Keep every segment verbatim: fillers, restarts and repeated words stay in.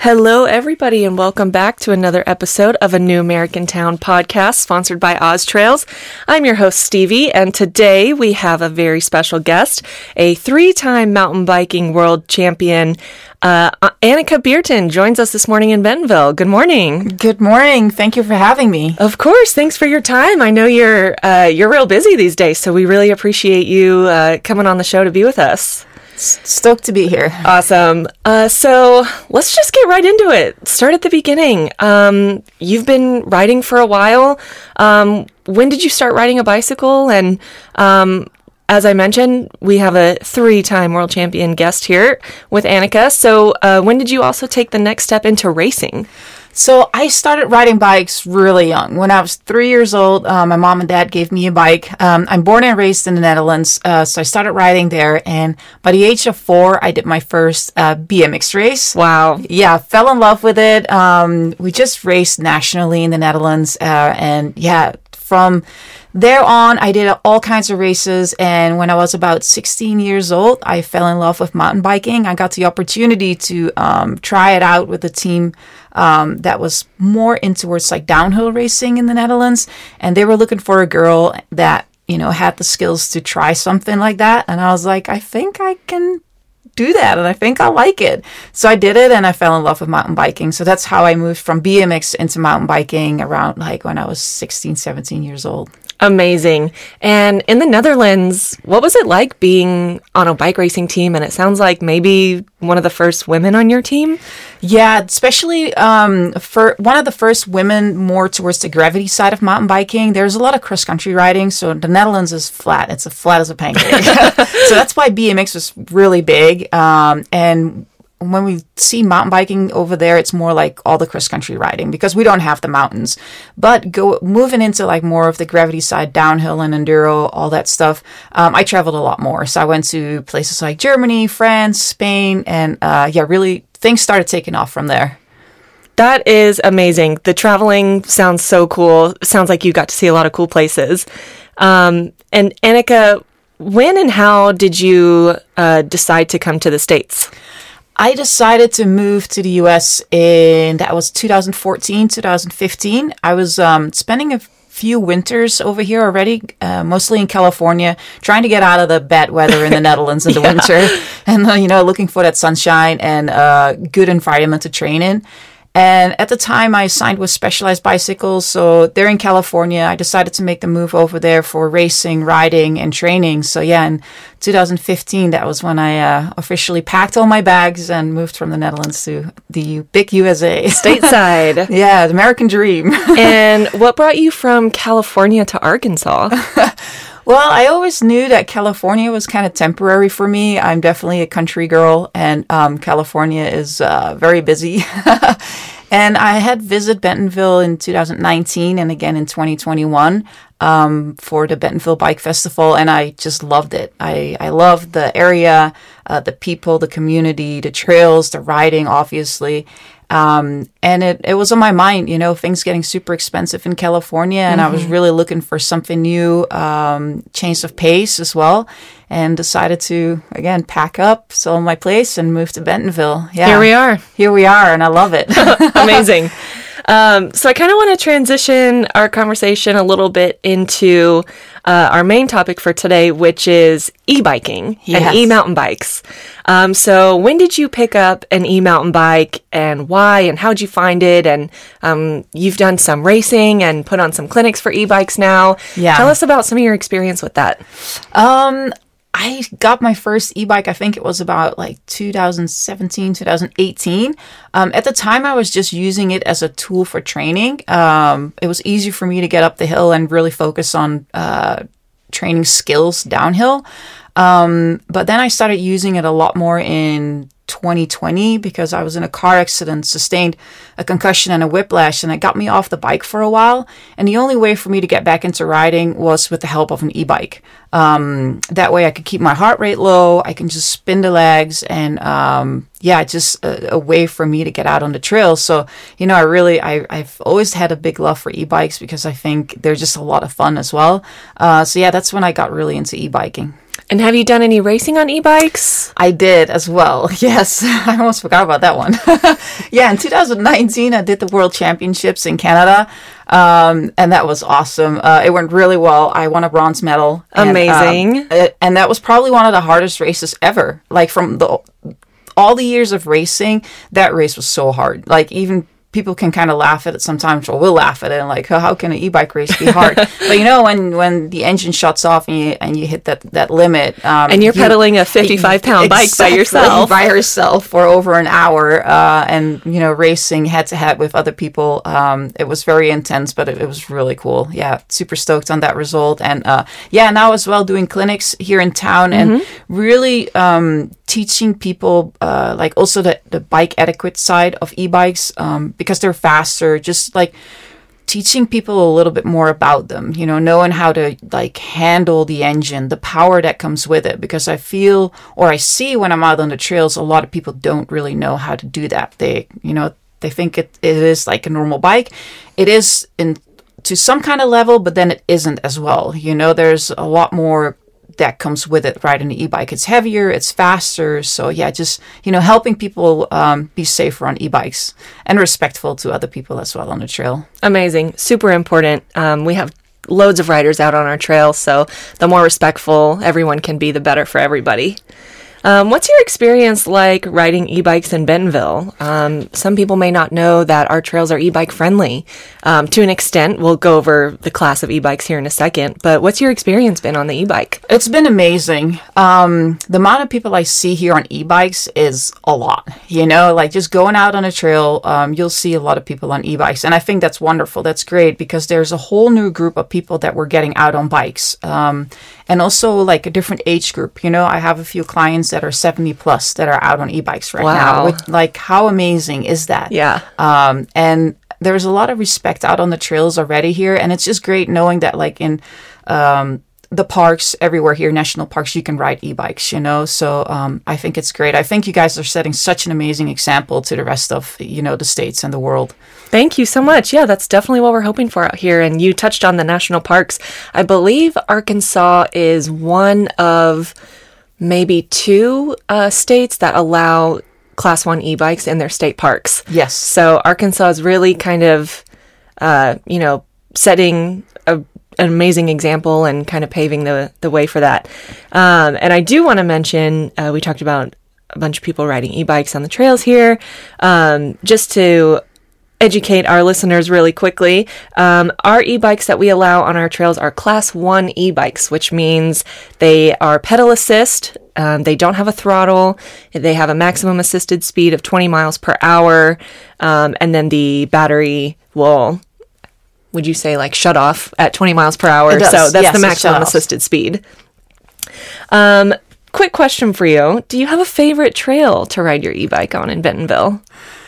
Hello, everybody, and welcome back to another episode of A New American Town podcast sponsored by Oz Trails. I'm your host, Stevie, and today we have a very special guest, a three-time mountain biking world champion. Uh, Annika Beerton joins us this morning in Bentonville. Good morning. Good morning. Thank you for having me. Of course. Thanks for your time. I know you're uh, you're real busy these days, so we really appreciate you uh, coming on the show to be with us. Stoked to be here. Awesome. Uh, so let's just get right into it. Start at the beginning. Um, you've been riding for a while. Um, when did you start riding a bicycle? And um, as I mentioned, we have a three-time world champion guest here with Annika. So uh, when did you also take the next step into racing? So I started riding bikes really young. When I was three years old, uh, my mom and dad gave me a bike. Um, I'm born and raised in the Netherlands, uh, so I started riding there. And by the age of four, I did my first uh, B M X race. Wow. Yeah, fell in love with it. Um, we just raced nationally in the Netherlands. Uh, and yeah, from there on, I did all kinds of races. And when I was about sixteen years old, I fell in love with mountain biking. I got the opportunity to um, try it out with a team um, that was more in towards like downhill racing in the Netherlands. And they were looking for a girl that, you know, had the skills to try something like that. And I was like, I think I can do that. And I think I like it. So I did it and I fell in love with mountain biking. So that's how I moved from B M X into mountain biking around like when I was sixteen, seventeen years old. Amazing. And in the Netherlands, what was it like being on a bike racing team? And it sounds like maybe one of the first women on your team? Yeah, especially um, for one of the first women more towards the gravity side of mountain biking. There's a lot of cross-country riding, so the Netherlands is flat. It's as flat as a pancake. So that's why B M X was really big. Um, and when we see mountain biking over there, it's more like all the cross-country riding because we don't have the mountains. But go moving into like more of the gravity side, downhill and enduro, all that stuff, um, I traveled a lot more. So I went to places like Germany, France, Spain, and uh, yeah, really things started taking off from there. That is amazing. The traveling sounds so cool. Sounds like you got to see a lot of cool places. Um, and Annika, when and how did you uh, decide to come to the States? I decided to move to the U S in, that was two thousand fourteen, two thousand fifteen. I was um, spending a few winters over here already, uh, mostly in California, trying to get out of the bad weather in the Netherlands in the yeah. winter. And, uh, you know, looking for that sunshine and uh, good environment to train in. And at the time, I signed with Specialized Bicycles. So they're in California. I decided to make the move over there for racing, riding, and training. So yeah, in two thousand fifteen, that was when I uh, officially packed all my bags and moved from the Netherlands to the big U S A. Stateside. Yeah, the American dream. And what brought you from California to Arkansas? Well, I always knew that California was kind of temporary for me. I'm definitely a country girl, and um, California is uh, very busy. And I had visited Bentonville in two thousand nineteen and again in twenty twenty-one um, for the Bentonville Bike Festival, and I just loved it. I, I loved the area, uh, the people, the community, the trails, the riding, obviously. Um, and it, it was on my mind, you know, things getting super expensive in California. And mm-hmm. I was really looking for something new, um, change of pace as well. And decided to, again, pack up, sell my place and move to Bentonville. Yeah. Here we are. Here we are. And I love it. Amazing. Um, so I kind of want to transition our conversation a little bit into uh, our main topic for today, which is e-biking yes. and e-mountain bikes. Um, so when did you pick up an e-mountain bike and why and how'd you find it? And um, you've done some racing and put on some clinics for e-bikes now. Yeah. Tell us about some of your experience with that. Um, I got my first e-bike, I think it was about like two thousand seventeen, two thousand eighteen. Um, at the time, I was just using it as a tool for training. Um, it was easy for me to get up the hill and really focus on uh, training skills downhill. Um, but then I started using it a lot more in twenty twenty because I was in a car accident, sustained a concussion and a whiplash, and it got me off the bike for a while. And the only way for me to get back into riding was with the help of an e-bike. Um, that way I could keep my heart rate low. I can just spin the legs and, um, yeah, just a, a way for me to get out on the trail. So, you know, I really, I, I've always had a big love for e-bikes because I think they're just a lot of fun as well. Uh, so yeah, that's when I got really into e-biking. And have you done any racing on e-bikes? I did as well. Yes, I almost forgot about that one. Yeah, in two thousand nineteen, I did the World Championships in Canada, um, and that was awesome. Uh, it went really well. I won a bronze medal. Amazing. And, um, it, and that was probably one of the hardest races ever. Like from the all the years of racing, that race was so hard. Like even people can kind of laugh at it sometimes, or we'll laugh at it and like, oh, how can an e-bike race be hard? But you know, when, when the engine shuts off and you, and you hit that, that limit. Um, and you're you, pedaling a fifty-five pound bike exactly, by yourself. By yourself for over an hour. Uh, and, you know, racing head to head with other people. Um, it was very intense, but it, it was really cool. Yeah, super stoked on that result. And uh, yeah, now as well doing clinics here in town mm-hmm. and really um, teaching people uh, like also the, the bike etiquette side of e-bikes. Um, because they're faster, just like teaching people a little bit more about them, you know, knowing how to like handle the engine, the power that comes with it. Because I feel, or I see when I'm out on the trails, a lot of people don't really know how to do that. They, you know, they think it, it is like a normal bike. It is in to some kind of level, but then it isn't as well. You know, there's a lot more that comes with it riding the e-bike. It's heavier, it's faster. So yeah, just, you know, helping people um, be safer on e-bikes and respectful to other people as well on the trail. Amazing. Super important. Um, we have loads of riders out on our trail, so the more respectful everyone can be, the better for everybody. Um, what's your experience like riding e-bikes in Bentonville? Um, some people may not know that our trails are e-bike friendly. Um, to an extent, we'll go over the class of e-bikes here in a second, but what's your experience been on the e-bike? It's been amazing. Um, the amount of people I see here on e-bikes is a lot. You know, like just going out on a trail, um, you'll see a lot of people on e-bikes. And I think that's wonderful. That's great because there's a whole new group of people that were getting out on bikes. Um, and also like a different age group. You know, I have a few clients that are seventy plus that are out on e-bikes right wow. now. Which, like, how amazing is that? Yeah. Um, and there's a lot of respect out on the trails already here. And it's just great knowing that, like, in um, the parks everywhere here, national parks, you can ride e-bikes, you know? So um, I think it's great. I think you guys are setting such an amazing example to the rest of, you know, the states and the world. Thank you so much. Yeah, that's definitely what we're hoping for out here. And you touched on the national parks. I believe Arkansas is one of maybe two uh, states that allow class one e-bikes in their state parks. Yes. So Arkansas is really kind of, uh, you know, setting a, an amazing example and kind of paving the, the way for that. Um, and I do want to mention, uh, we talked about a bunch of people riding e-bikes on the trails here. Um, just to educate our listeners really quickly, um, our e-bikes that we allow on our trails are class one e-bikes, which means they are pedal assist. Um, they don't have a throttle. They have a maximum assisted speed of twenty miles per hour. Um, and then the battery will, would you say, like shut off at twenty miles per hour? It does. So that's yes, the maximum assisted speed. Um, quick question for you. Do you have a favorite trail to ride your e-bike on in Bentonville?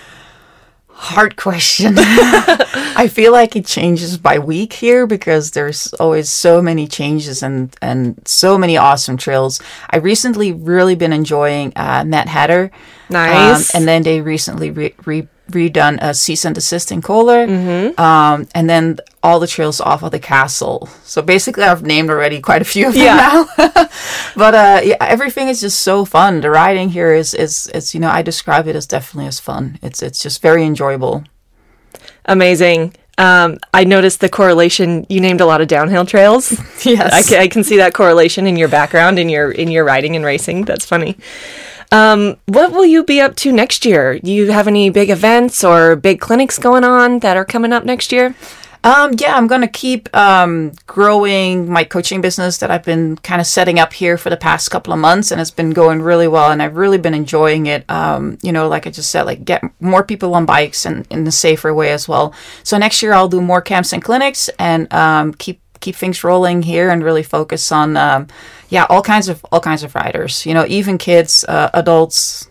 Hard question. I feel like it changes by week here because there's always so many changes and, and so many awesome trails. I recently really been enjoying uh, Mad Hatter. Nice. Um, and then they recently re- re- redone a cease and desist in Kohler. Mm-hmm. Um, and then all the trails off of the castle. So basically I've named already quite a few of them yeah. now. But uh, yeah, everything is just so fun. The riding here is, is, is, you know, I describe it as definitely as fun. It's, it's just very enjoyable. Amazing. Um, I noticed the correlation. You named a lot of downhill trails. Yes. I can, I can see that correlation in your background, in your, in your riding and racing. That's funny. Um, what will you be up to next year? Do you have any big events or big clinics going on that are coming up next year? Um, yeah, I'm going to keep um, growing my coaching business that I've been kind of setting up here for the past couple of months, and it's been going really well, and I've really been enjoying it. Um, you know, like I just said, like get more people on bikes and in a safer way as well. So next year I'll do more camps and clinics and um, keep keep things rolling here and really focus on, um, yeah, all kinds of all kinds of riders. You know, even kids, uh, adults.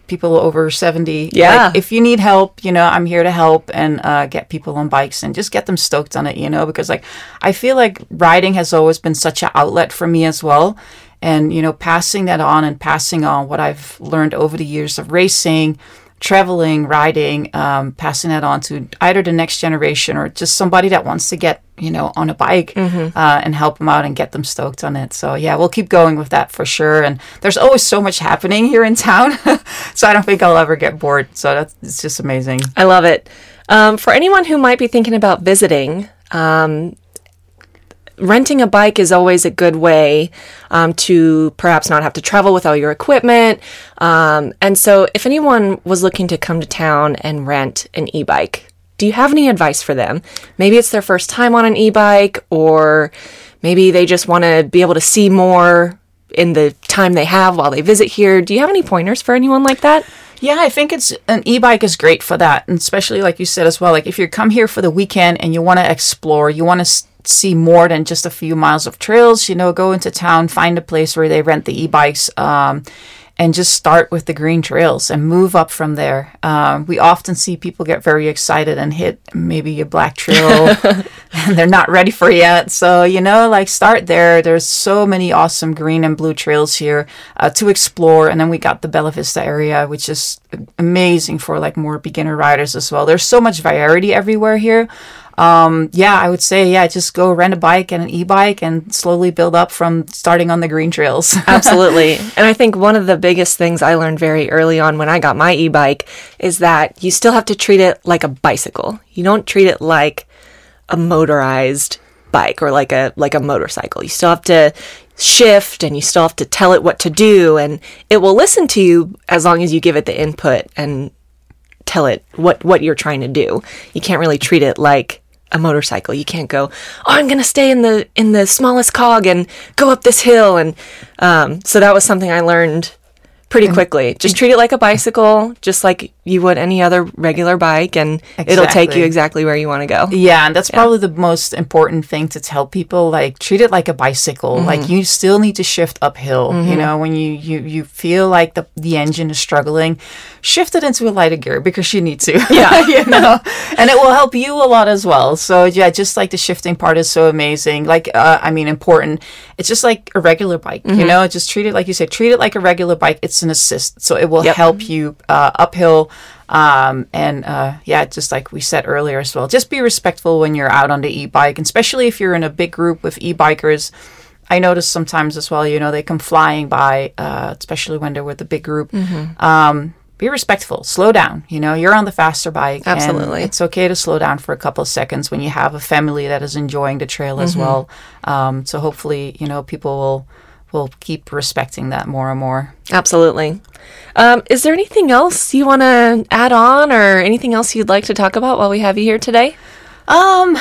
people over seventy. Yeah. Like, if you need help, you know, I'm here to help and uh, get people on bikes and just get them stoked on it, you know, because like I feel like riding has always been such an outlet for me as well. And, you know, passing that on and passing on what I've learned over the years of racing, traveling, riding, um, passing that on to either the next generation or just somebody that wants to get, you know, on a bike mm-hmm. uh, and help them out and get them stoked on it. So yeah, we'll keep going with that for sure. And there's always so much happening here in town. So I don't think I'll ever get bored. So that's it's just amazing. I love it. Um, for anyone who might be thinking about visiting, um, renting a bike is always a good way um, to perhaps not have to travel with all your equipment. Um, and so if anyone was looking to come to town and rent an e-bike, do you have any advice for them? Maybe it's their first time on an e-bike, or maybe they just want to be able to see more in the time they have while they visit here. Do you have any pointers for anyone like that? Yeah, I think it's an e-bike is great for that. And especially like you said as well, like if you come here for the weekend and you want to explore, you want to see more than just a few miles of trails, you know, go into town, find a place where they rent the e-bikes, um, and just start with the green trails and move up from there. Um, we often see people get very excited and hit maybe a black trail and they're not ready for it yet. So, you know, like start there. There's so many awesome green and blue trails here uh, to explore. And then we got the Bella Vista area, which is amazing for like more beginner riders as well. There's so much variety everywhere here. Um, yeah, I would say, yeah, just go rent a bike and an e-bike and slowly build up from starting on the green trails. Absolutely. And I think one of the biggest things I learned very early on when I got my e-bike is that you still have to treat it like a bicycle. You don't treat it like a motorized bike or like a like a motorcycle. You still have to shift and you still have to tell it what to do, and it will listen to you as long as you give it the input and tell it what, what you're trying to do. You can't really treat it like a motorcycle. You can't go, oh, I'm going to stay in the in the smallest cog and go up this hill. And um, so that was something I learned pretty quickly. Just treat it like a bicycle, just like you would any other regular bike, and exactly. It'll take you exactly where you want to go. Yeah, and that's yeah. probably the most important thing to tell people, like treat it like a bicycle. Mm-hmm. Like you still need to shift uphill. Mm-hmm. You know, when you, you, you feel like the, the engine is struggling, shift it into a lighter gear because you need to. Yeah. You know, and it will help you a lot as well. So yeah, just like the shifting part is so amazing. Like, uh, I mean, important. It's just like a regular bike, mm-hmm. you know, just treat it like you said, treat it like a regular bike. It's an assist. So it will yep. help you uh, uphill. Um, and uh, yeah, just like we said earlier as well, just be respectful when you're out on the e-bike, and especially if you're in a big group with e-bikers. I notice sometimes as well, you know, they come flying by, uh, especially when they're with a big group. Mm-hmm. Um, be respectful, slow down. You know, you're on the faster bike. Absolutely. And it's okay to slow down for a couple of seconds when you have a family that is enjoying the trail mm-hmm. as well. Um, so hopefully, you know, people will will keep respecting that more and more. Absolutely. Um, is there anything else you want to add on, or anything else you'd like to talk about while we have you here today? Um,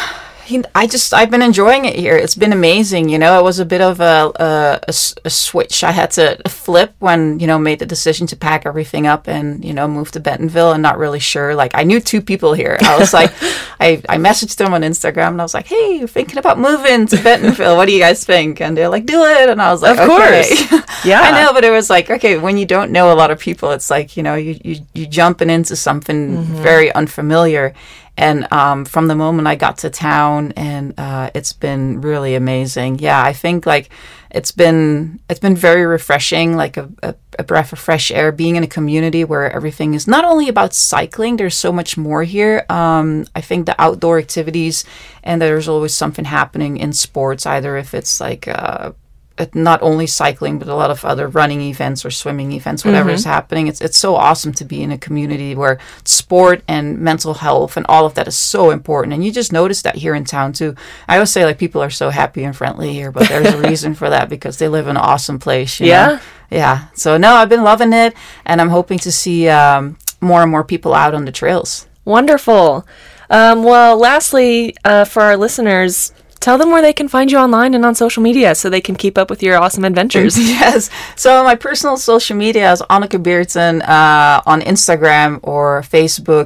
I just, I've been enjoying it here. It's been amazing. You know, it was a bit of a, a, a, a switch I had to flip when, you know, made the decision to pack everything up and, you know, move to Bentonville and not really sure. Like, I knew two people here. I was like, I, I messaged them on Instagram and I was like, hey, thinking about moving to Bentonville. What do you guys think? And they're like, do it. And I was like, of okay. course. Yeah. I know, but it was like, okay, when you don't know a lot of people, it's like, you know, you, you, you jumping into something mm-hmm. very unfamiliar. And um, from the moment I got to town, and uh, it's been really amazing. Yeah, I think like it's been it's been very refreshing, like a, a, a breath of fresh air, being in a community where everything is not only about cycling. There's so much more here. Um, I think the outdoor activities, and there's always something happening in sports, either if it's like uh, not only cycling, but a lot of other running events or swimming events, whatever mm-hmm. is happening. It's it's so awesome to be in a community where sport and mental health and all of that is so important. And you just notice that here in town too. I always say like people are so happy and friendly here, but there's a reason for that because they live in an awesome place. You yeah. know? Yeah. So no, I've been loving it, and I'm hoping to see um, more and more people out on the trails. Wonderful. Um, well, lastly, uh, for our listeners, tell them where they can find you online and on social media so they can keep up with your awesome adventures. Yes. So my personal social media is Anneke Beerten uh, on Instagram or Facebook.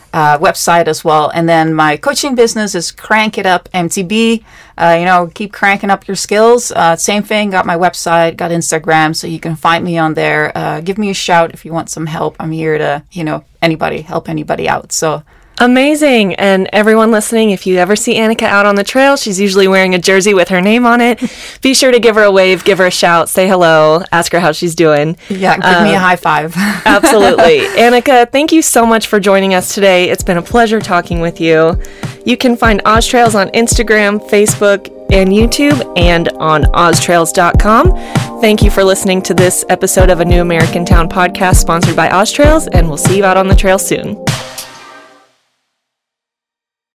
uh, website as well. And then my coaching business is Crank It Up M T B. Uh, you know, keep cranking up your skills. Uh, same thing, got my website, got Instagram, so you can find me on there. Uh, give me a shout if you want some help. I'm here to, you know, anybody, help anybody out. So amazing. And everyone listening, if you ever see Annika out on the trail, she's usually wearing a jersey with her name on it. Be sure to give her a wave, give her a shout, say hello, ask her how she's doing. Yeah, give um, me a high five. Absolutely. Annika, thank you so much for joining us today. It's been a pleasure talking with you. You can find Oztrails on Instagram, Facebook, and YouTube, and on oztrails dot com. Thank you for listening to this episode of A New American Town podcast sponsored by Oztrails, and we'll see you out on the trail soon.